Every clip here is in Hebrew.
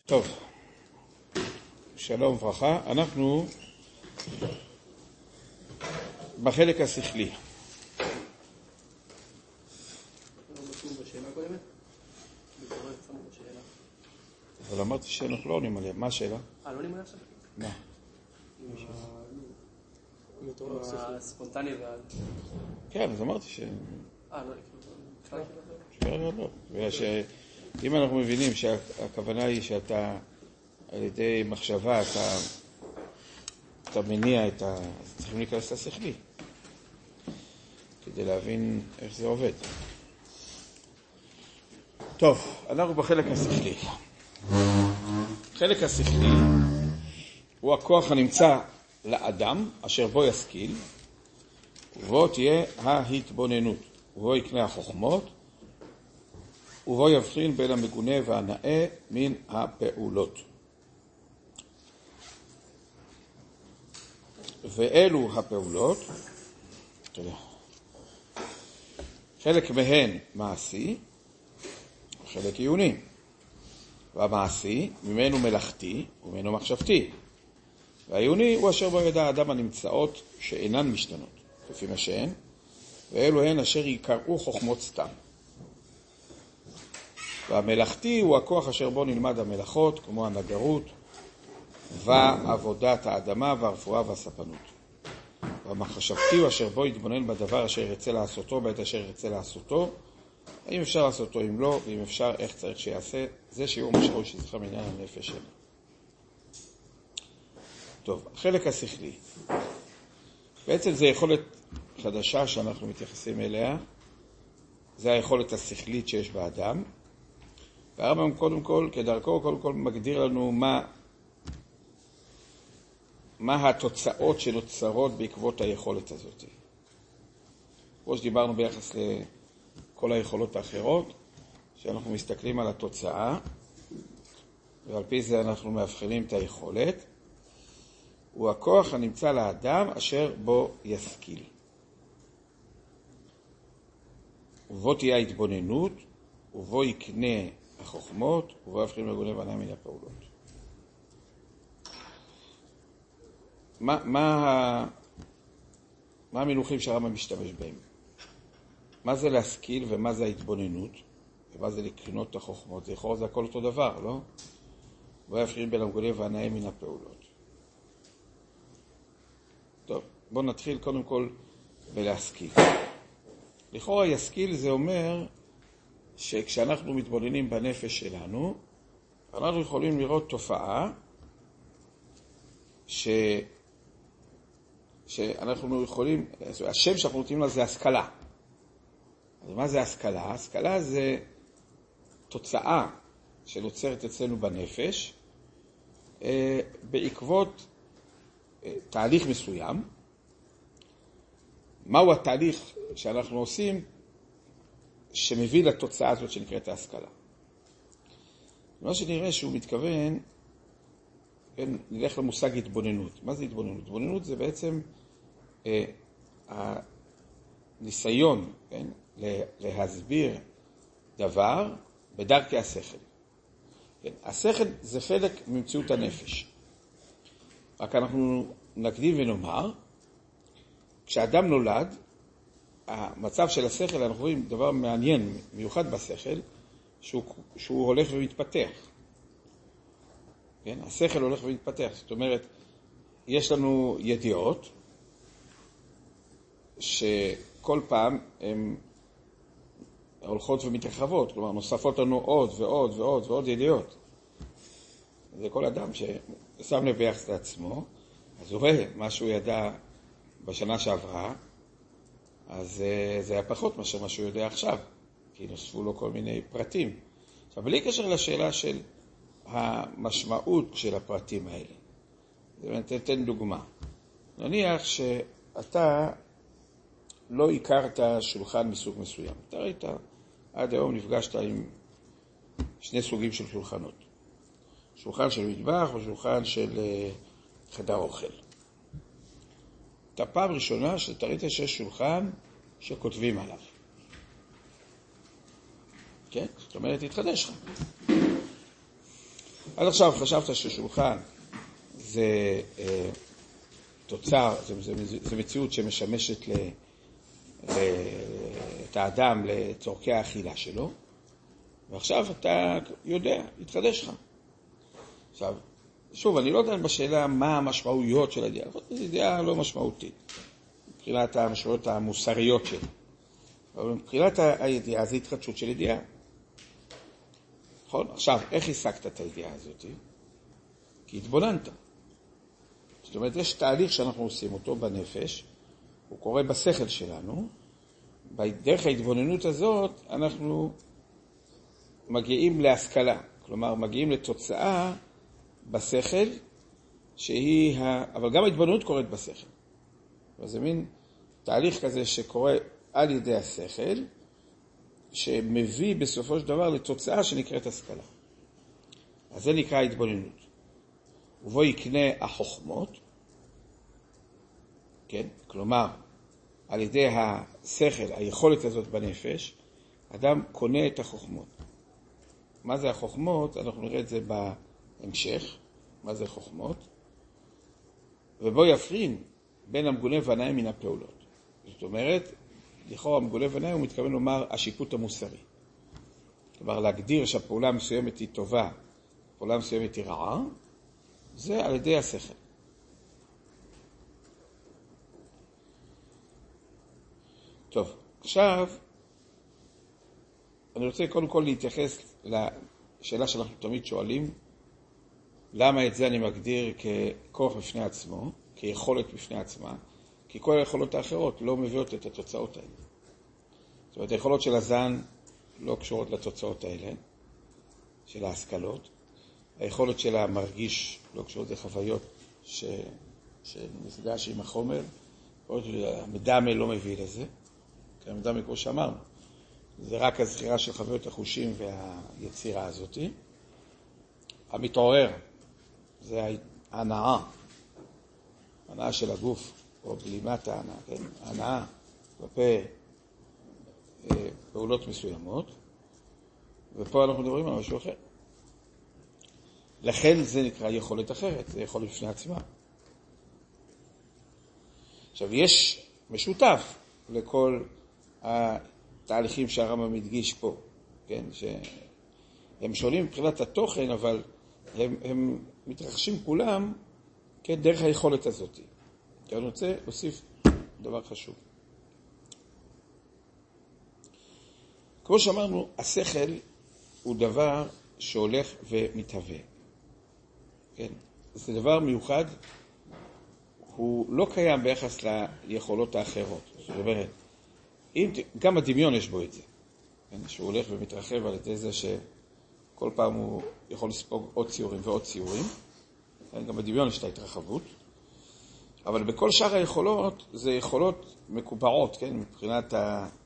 טוב, שלום וברכה. אנחנו בחלק השכלי. אבל אמרתי שאנחנו לא עונים עליה. מה השאלה? לא עונים עליה עכשיו? מה? הספונטני ועד... כן, אז אמרתי ש... לא, לא. בגלל שאם אנחנו מבינים שהכוונה היא שאתה על ידי מחשבה אתה מניע את ה... אז צריכים להיכנס לשכלי כדי להבין איך זה עובד. טוב, אנחנו בחלק השכלי. חלק השכלי הוא הכוח הנמצא לאדם אשר בו ישכיל, ובו תהיה ההתבוננות, ובו יקנה החוכמות, ובו יבחין בין המגונה והנאה מן הפעולות. ואלו הפעולות, חלק מהן מעשי, חלק עיוני. והמעשי ממנו מלאכתי וממנו מחשבתי. והעיוני הוא אשר בו ידע האדם הנמצאות שאינן משתנות, לפי מה שהן, ואלו הן אשר יקראו חוכמות סתם. והמלאכתי הוא הכוח אשר בו נלמד המלאכות, כמו הנגרות, ועבודת האדמה והרפואה והספנות. והמחשבתי הוא אשר בו יתבונן בדבר אשר ירצה לעשותו, בעת אשר ירצה לעשותו, האם אפשר לעשותו, אם לא, ואם אפשר, איך צריך שיעשה. זה שיעור משמעות שזכה מעניין הנפש שלה. טוב, החלק השכלי. בעצם זה יכולת חדשה שאנחנו מתייחסים אליה. זה היכולת השכלית שיש באדם. והרמב"ם קודם כל, כדרכו, קודם כל מגדיר לנו מה התוצאות שנוצרות בעקבות היכולת הזאת. כמו שדיברנו ביחס לכל היכולות האחרות, שאנחנו מסתכלים על התוצאה, ועל פי זה אנחנו מאבחנים את היכולת, הוא הכוח הנמצא לאדם אשר בו ישכיל. ובו תהיה ההתבוננות, ובו יקנה החוכמות, ובו יבחין מגונה והנאה מן הפעולות. מה המינוחים שהרמב"ם משתמש בהם? מה זה להשכיל ומה זה ההתבוננות? ומה זה לקנות את החוכמות? לכאורה זה הכל אותו דבר, לא? ובו יבחין בין המגונה והנאה מן הפעולות. טוב, בואו נתחיל קודם כל בלהשכיל. לכאורה ישכיל זה אומר שכשאנחנו מתבוננים בנפש שלנו, אנחנו יכולים לראות תופעה שאנחנו יכולים, השם שאנחנו נותנים לה זה השכלה. אז מה זה השכלה? השכלה זה תוצאה שנוצרת אצלנו בנפש בעקבות תהליך מסוים. מהו התהליך שאנחנו עושים שמביא לתוצאה הזאת שנקראת ההשכלה? מה שנראה שהוא מתכוון, כן, נלך למושג התבוננות. מה זה התבוננות? התבוננות זה בעצם הניסיון, כן, להסביר דבר בדרכי השכל. כן, השכל זה חלק ממציאות הנפש. רק אנחנו נקדים ונאמר, כשאדם נולד, המצב של השכל, אנחנו רואים דבר מעניין, מיוחד בשכל, שהוא הולך ומתפתח. כן? השכל הולך ומתפתח. זאת אומרת, יש לנו ידיעות, שכל פעם הן הולכות ומתרחבות, כלומר, נוספות לנו עוד ועוד ועוד ועוד ידיעות. זה כל אדם ששם לב ביחס לעצמו, אז הוא רואה מה שהוא ידע בשנה שעברה, אז זה היה פחות מאשר מה שהוא יודע עכשיו, כי נוספו לו כל מיני פרטים. עכשיו, בלי קשר לשאלה של המשמעות של הפרטים האלה. זאת אומרת, תן דוגמה. נניח שאתה לא הכרת שולחן מסוג מסוים. אתה ראית, עד היום נפגשת עם שני סוגים של שולחנות. שולחן של מטבח או שולחן של חדר אוכל. את הפעם ראשונה שאתה ראית שיש שולחן שכותבים עליו. כן? זאת אומרת, תתחדש לך. עד עכשיו חשבת ששולחן זה תוצר, זה מציאות שמשמשת את האדם לצורכי האכילה שלו, ועכשיו אתה יודע, התחדש לך. עכשיו, שוב, אני לא יודע בשאלה מה המשמעויות של הידיעה, זאת ידיעה לא משמעותית, מבחינת המשמעויות המוסריות שלה. אבל מבחינת הידיעה זה התחדשות של ידיעה. נכון? עכשיו, איך השגת את הידיעה הזאת? כי התבוננת. זאת אומרת, יש תהליך שאנחנו עושים אותו בנפש, הוא קורה בשכל שלנו, בדרך ההתבוננות הזאת אנחנו מגיעים להשכלה, כלומר מגיעים לתוצאה בשכל, אבל גם ההתבוננות קורית בשכל. זה מין תהליך כזה שקורה על ידי השכל, שמביא בסופו של דבר לתוצאה שנקראת השכלה. אז זה נקרא התבוננות. ובו יקנה החוכמות, כן? כלומר, על ידי השכל, היכולת הזאת בנפש, אדם קונה את החוכמות. מה זה החוכמות? אנחנו נראה את זה בהמשך. מה זה חוכמות? ובו יפרין בין המגונה והנאה מן הפעולות. זאת אומרת, לכאורה המגונה והנאה הוא מתכוון לומר השיפוט המוסרי. כלומר, להגדיר שהפעולה מסוימת היא טובה, פעולה מסוימת היא רעה, זה על ידי השכל. טוב, עכשיו אני רוצה קודם כל להתייחס לשאלה שאנחנו תמיד שואלים, למה את זה אני מגדיר ככוח בפני עצמו, כיכולת בפני עצמה, כי כל היכולות האחרות לא מביאות את התוצאות האלה. זאת אומרת, היכולות של הזן לא קשורות לתוצאות האלה, של ההשכלות. היכולת של המרגיש לא קשורות לחוויות שנפגש עם החומר. המדמה לא מביא לזה, כי המדמה, כמו שאמרנו, זה רק הזכירה של חוויות החושים והיצירה הזאת. המתעורר, זה ההנאה, ההנאה של הגוף, או בלימת ההנאה, כן? ההנאה כלפי פעולות מסוימות, ופה אנחנו מדברים על משהו אחר. לכן זה נקרא יכולת אחרת, זה יכולת בפני עצמה. עכשיו, יש משותף לכל התהליכים שהרמב"ם מדגיש פה, כן? שהם שונים מבחינת התוכן, אבל הם מתרחשים כולם, כן, דרך היכולת הזאת. כי אני רוצה להוסיף דבר חשוב. כמו שאמרנו, השכל הוא דבר שהולך ומתהווה. כן? זה דבר מיוחד, הוא לא קיים ביחס ליכולות האחרות. זאת אומרת, גם הדמיון יש בו את זה. כן? שהוא הולך ומתרחב על ידי זה שכל פעם הוא יכול לספוג עוד ציורים ועוד ציורים. כן? גם בדמיון יש את ההתרחבות. אבל בכל שאר היכולות, זה יכולות מקובעות, כן? מבחינת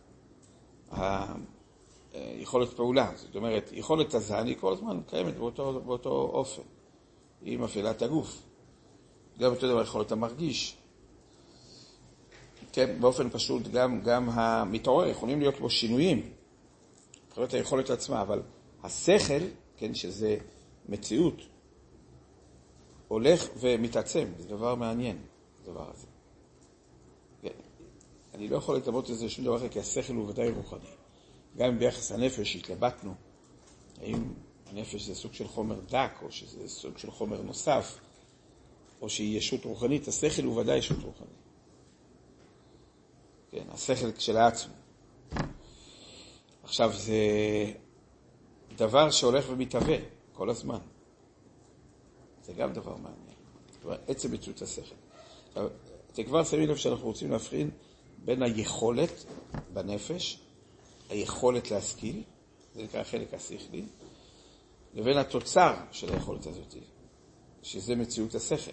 יכולת פעולה. זאת אומרת, יכולת הזן היא כל הזמן קיימת באותו אופן. היא מפעילה את הגוף. גם אותו דבר יכולת המרגיש. כן, באופן פשוט גם המתעורר, יכולים להיות בו שינויים. מבחינת היכולת עצמה, אבל השכל, כן, שזה מציאות, הולך ומתעצם. זה דבר מעניין, הדבר הזה. כן. אני לא יכול לתאבות את זה שום דבר אחר, כי השכל הוא ודאי רוחני. גם ביחס הנפש התלבטנו, האם הנפש זה סוג של חומר דק, או שזה סוג של חומר נוסף, או שהיא ישות רוחנית. השכל הוא ודאי ישות רוחנית. כן, השכל כשלעצמו. עכשיו, זה דבר שהולך ומתהווה כל הזמן. זה גם דבר מעניין. זאת אומרת, עצם מציאות השכל. עכשיו, אתם כבר שמים לב שאנחנו רוצים להבחין בין היכולת בנפש, היכולת להשכיל, זה נקרא החלק השכלי, לבין התוצר של היכולת הזאת, שזה מציאות השכל.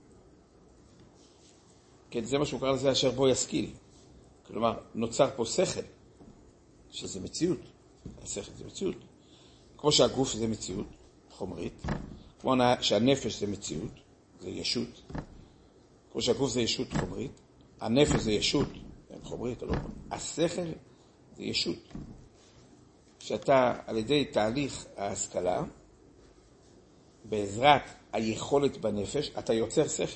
כן, זה מה שהוא קרא לזה אשר בו ישכיל. כלומר, נוצר פה שכל, שזה מציאות. השכל זה מציאות. כמו שהגוף זה מציאות חומרית, כמו שהנפש זה מציאות, זה ישות. כמו שהגוף זה ישות חומרית, הנפש זה ישות חומרית, לא. השכל זה ישות. שאתה על ידי תהליך ההשכלה, בעזרת היכולת בנפש, אתה יוצר שכל.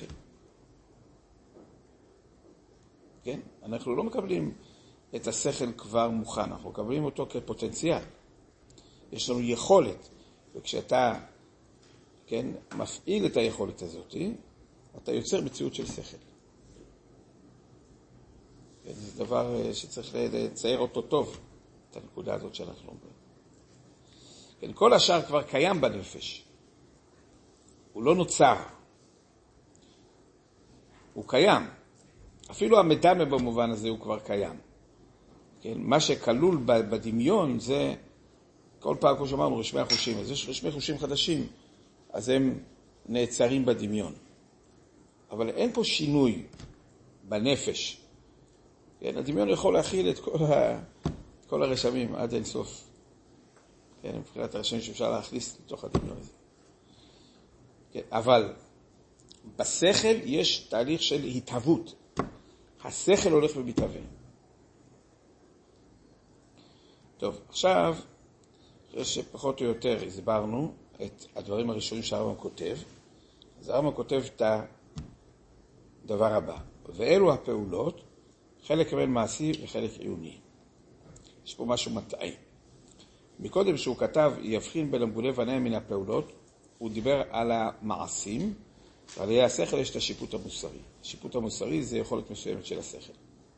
כן? אנחנו לא מקבלים את השכל כבר מוכן, אנחנו מקבלים אותו כפוטנציאל. יש לנו יכולת, וכשאתה, כן, מפעיל את היכולת הזאת, אתה יוצר מציאות של שכל. כן, זה דבר שצריך לצייר אותו טוב, את הנקודה הזאת שאנחנו אומרים. כן, כל השאר כבר קיים בנפש. הוא לא נוצר. הוא קיים. אפילו המדמה במובן הזה הוא כבר קיים. כן, מה שכלול בדמיון זה, כל פעם כמו שאמרנו, רשמי החושים. אז יש רשמי חושים חדשים, אז הם נעצרים בדמיון. אבל אין פה שינוי בנפש. כן, הדמיון יכול להכיל את כל הרשמים עד אין סוף. כן, מבחינת הרשמים שאפשר להכניס לתוך הדמיון הזה. כן, אבל בשכל יש תהליך של התהוות. השכל הולך ומתהווה. טוב, עכשיו, אחרי שפחות או יותר הסברנו את הדברים הראשונים שהרמב"ם כותב, אז הרמב"ם כותב את הדבר הבא. ואלו הפעולות, חלק מהן מעשי וחלק עיוני. יש פה משהו מטעה. מקודם שהוא כתב, יבחין בין המגולה ונאה מן הפעולות, הוא דיבר על המעשים, ועל ידי השכל יש את השיפוט המוסרי. השיפוט המוסרי זה יכולת מסוימת של השכל.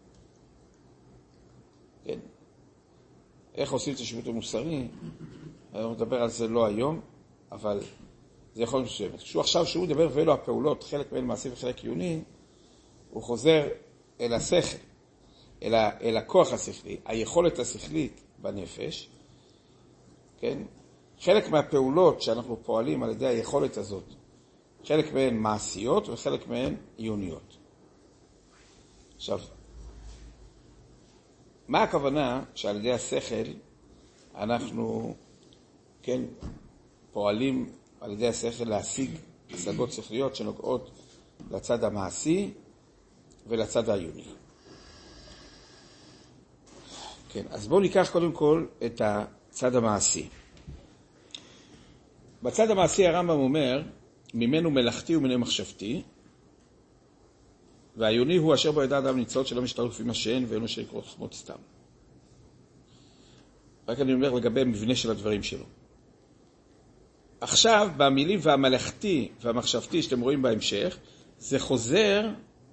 כן. איך עושים את השיפוט המוסרי? אני מדבר על זה לא היום, אבל זה יכולת מסוימת. שהוא מדבר ואלו הפעולות, חלק מהן מעשי וחלק עיוני, הוא חוזר אל השכל, אל הכוח השכלי, היכולת השכלית בנפש. כן? חלק מהפעולות שאנחנו פועלים על ידי היכולת הזאת, חלק מהן מעשיות וחלק מהן עיוניות. עכשיו, מה הכוונה שעל ידי השכל אנחנו, כן, פועלים על ידי השכל להשיג השגות שכליות שנוגעות לצד המעשי ולצד העיוני? כן, אז בואו ניקח קודם כל את הצד המעשי. בצד המעשי הרמב"ם אומר, ממנו מלאכתי וממנו מחשבתי, והעיוני הוא אשר בו ידע אדם ניצוץ שלא משתלב לפי מה שאין ואין אשר יקרו חכמות סתם. רק אני אומר לגבי המבנה של הדברים שלו. עכשיו, במילים והמלאכתי והמחשבתי שאתם רואים בהמשך, זה חוזר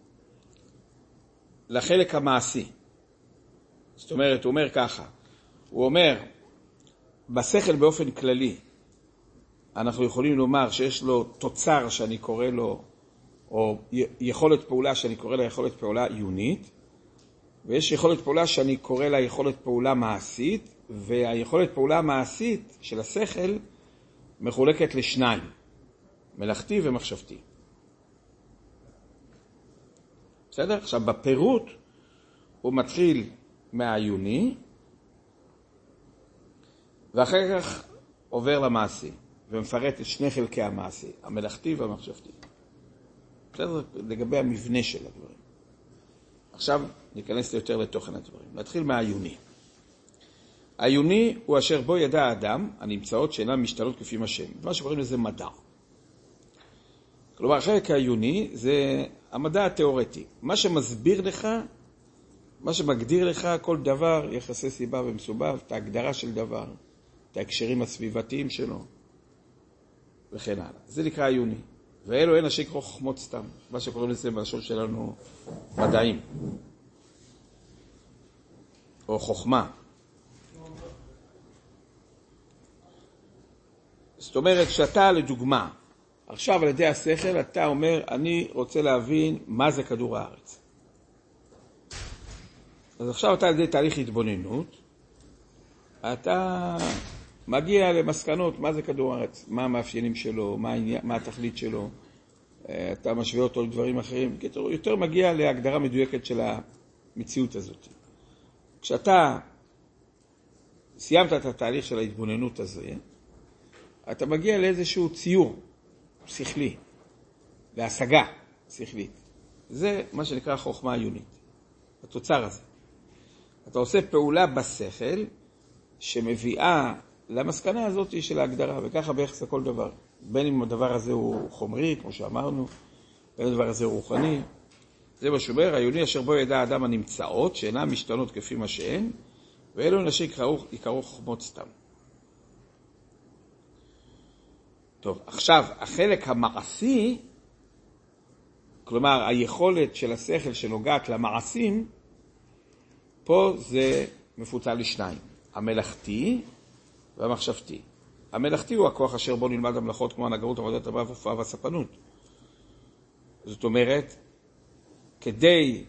לחלק המעשי. זאת אומרת, הוא אומר ככה, הוא אומר, בשכל באופן כללי, אנחנו יכולים לומר שיש לו תוצר שאני קורא לו, או יכולת פעולה שאני קורא לה יכולת פעולה עיונית, ויש יכולת פעולה שאני קורא לה יכולת פעולה מעשית, והיכולת פעולה המעשית של השכל מחולקת לשניים, מלאכתי ומחשבתי. בסדר? עכשיו, בפירוט הוא מתחיל מהעיוני, ואחר כך עובר למעשי, ומפרט את שני חלקי המעשי, המלאכתי והמחשבתי. בסדר? לגבי המבנה של הדברים. עכשיו ניכנס יותר לתוכן הדברים. נתחיל מהעיוני. העיוני הוא אשר בו ידע האדם, הנמצאות שאינן משתנות כפי מה שהם. מה שקוראים לזה מדע. כלומר, החלק העיוני זה המדע התיאורטי. מה שמסביר לך, מה שמגדיר לך כל דבר, יחסי סיבה ומסובב, את ההגדרה של דבר, את ההקשרים הסביבתיים שלו, וכן הלאה. זה נקרא העיוני. ואלו אין אשר יקרו חכמות סתם. מה שקוראים לזה בלשון שלנו מדעים. או חוכמה. זאת אומרת שאתה לדוגמה, עכשיו על ידי השכל אתה אומר, אני רוצה להבין מה זה כדור הארץ. אז עכשיו אתה על ידי תהליך התבוננות, אתה מגיע למסקנות מה זה כדור הארץ, מה המאפיינים שלו, מה התכלית שלו, אתה משווה אותו לדברים אחרים, יותר מגיע להגדרה מדויקת של המציאות הזאת. כשאתה סיימת את התהליך של ההתבוננות הזה, אתה מגיע לאיזשהו ציור שכלי, להשגה שכלית. זה מה שנקרא חוכמה עיונית, התוצר הזה. אתה עושה פעולה בשכל שמביאה למסקנה הזאת של ההגדרה, וככה ביחס לכל דבר. בין אם הדבר הזה הוא חומרי, כמו שאמרנו, בין אם הדבר הזה הוא רוחני. זה מה שאומר, העיוני אשר בו ידע האדם הנמצאות, שאינן משתנות כפי מה שהן, ואלו אנשים יקראו חוכמות סתם. טוב, עכשיו, החלק המעשי, כלומר, היכולת של השכל שנוגעת למעשים, פה זה מפוצל לשניים, המלאכתי והמחשבתי. המלאכתי הוא הכוח אשר בו נלמד המלאכות כמו הנגרות, עבודת הבא והופעה והספנות. זאת אומרת, כדי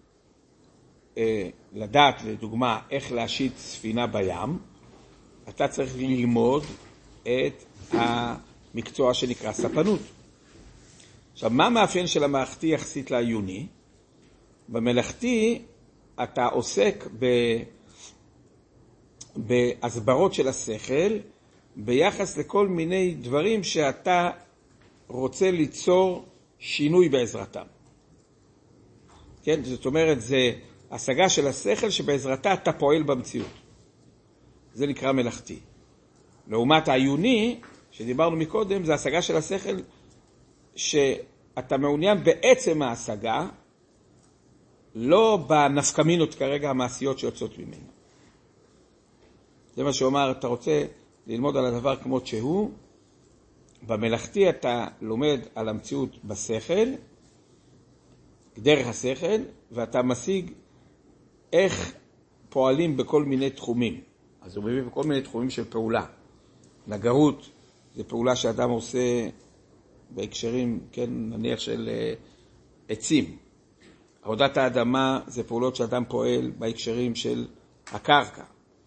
לדעת, לדוגמה, איך להשיט ספינה בים, אתה צריך ללמוד את המקצוע שנקרא ספנות. עכשיו, מה המאפיין של המלאכתי יחסית לעיוני? במלאכתי אתה עוסק בהסברות של השכל ביחס לכל מיני דברים שאתה רוצה ליצור שינוי בעזרתם. כן? זאת אומרת, זה השגה של השכל שבעזרתה אתה פועל במציאות. זה נקרא מלאכתי. לעומת העיוני, שדיברנו מקודם, זה השגה של השכל שאתה מעוניין בעצם ההשגה, לא בנפקמינות כרגע המעשיות שיוצאות ממנו. זה מה שאומר, אתה רוצה ללמוד על הדבר כמות שהוא, במלאכתי אתה לומד על המציאות בשכל, דרך השכל, ואתה משיג איך פועלים בכל מיני תחומים. אז הוא מביא בכל מיני תחומים של פעולה. נגרות זה פעולה שאדם עושה בהקשרים, כן, נניח של עצים. עבודת האדמה זה פעולות שאדם פועל בהקשרים של הקרקע.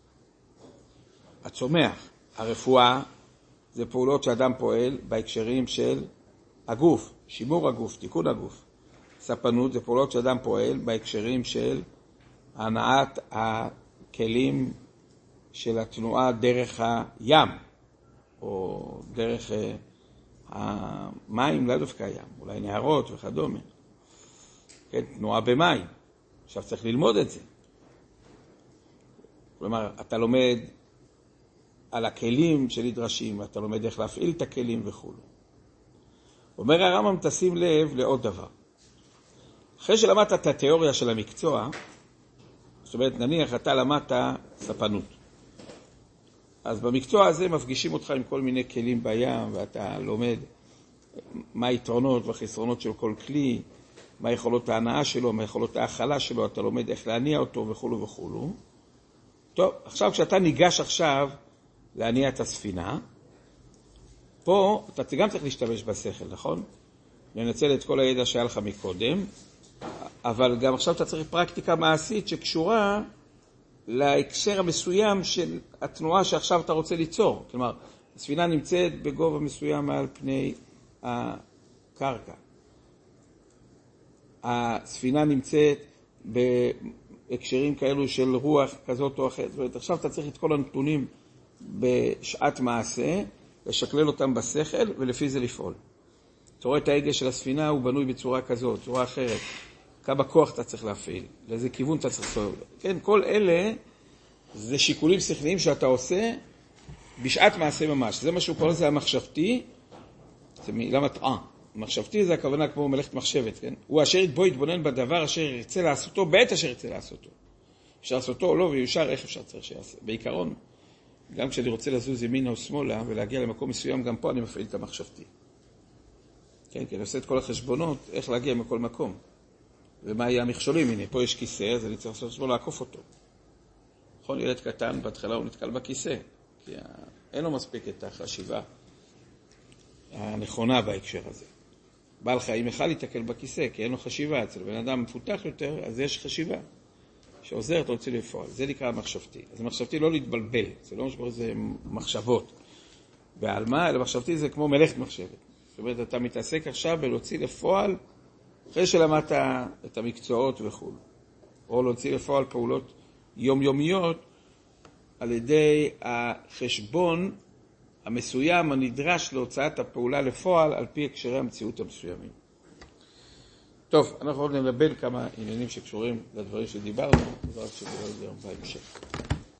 הצומח. הרפואה זה פעולות שאדם פועל בהקשרים של הגוף, שימור הגוף, תיקון הגוף. ספנות זה פעולות שאדם פועל בהקשרים של הנעת הכלים של התנועה דרך הים, או דרך המים, לא דווקא הים, אולי נהרות וכדומה. כן, תנועה במים. עכשיו צריך ללמוד את זה. כלומר, אתה לומד על הכלים שנדרשים, אתה לומד איך להפעיל את הכלים וכו'. אומר הרמב"ם, תשים לב לעוד דבר. אחרי שלמדת את התיאוריה של המקצוע, זאת אומרת, נניח אתה למדת ספנות. אז במקצוע הזה מפגישים אותך עם כל מיני כלים בים, ואתה לומד מה היתרונות והחסרונות של כל כלי, מה יכולות ההנאה שלו, מה יכולות ההכלה שלו, אתה לומד איך להניע אותו וכו' וכו'. טוב, עכשיו כשאתה ניגש עכשיו להניע את הספינה, פה אתה גם צריך להשתמש בשכל, נכון? לנצל את כל הידע שהיה לך מקודם, אבל גם עכשיו אתה צריך פרקטיקה מעשית שקשורה להקשר המסוים של התנועה שעכשיו אתה רוצה ליצור. כלומר, הספינה נמצאת בגובה מסוים מעל פני הקרקע. הספינה נמצאת בהקשרים כאלו של רוח כזאת או אחרת. זאת אומרת, עכשיו אתה צריך את כל הנתונים בשעת מעשה, לשקלל אותם בשכל ולפי זה לפעול. אתה רואה את ההגה של הספינה, הוא בנוי בצורה כזאת, צורה אחרת. כמה כוח אתה צריך להפעיל, לאיזה כיוון אתה צריך לסובב. כן, כל אלה זה שיקולים שכליים שאתה עושה בשעת מעשה ממש. זה מה שהוא קורא לזה המחשבתי, זה מילה מטעה. מחשבתי זה הכוונה כמו מלאכת מחשבת, כן? הוא אשר יתבוא יתבונן בדבר אשר ירצה לעשותו, בעת אשר ירצה לעשותו. אפשר לעשותו או לא, ויושר איך אפשר צריך שיעשה. בעיקרון, גם כשאני רוצה לזוז ימינה או שמאלה ולהגיע למקום מסוים, גם פה אני מפעיל את המחשבתי. כן, כי אני עושה את כל החשבונות, איך להגיע מכל מקום. ומה יהיה המכשולים? הנה, פה יש כיסא, אז אני צריך לעשות לעקוף אותו. נכון, ילד קטן, בהתחלה הוא נתקל בכיסא, כי אין לו מספיק את החשיבה הנכונה בהקשר הזה. בעל חיים יכל להתקל בכיסא, כי אין לו חשיבה. אצל בן אדם מפותח יותר, אז יש חשיבה שעוזרת להוציא לפועל. זה נקרא מחשבתי. אז מחשבתי לא להתבלבל, זה לא משבר, זה מחשבות. ועל מה? אלא מחשבתי זה כמו מלאכת מחשבת. זאת אומרת, אתה מתעסק עכשיו בלהוציא לפועל, אחרי שלמדת את המקצועות וכו'. או להוציא לפועל פעולות יומיומיות, על ידי החשבון המסוים הנדרש להוצאת הפעולה לפועל על פי הקשרי המציאות המסוימים. טוב, אנחנו עוד נלבן כמה עניינים שקשורים לדברים שדיברנו, דבר שדיברנו בהמשך.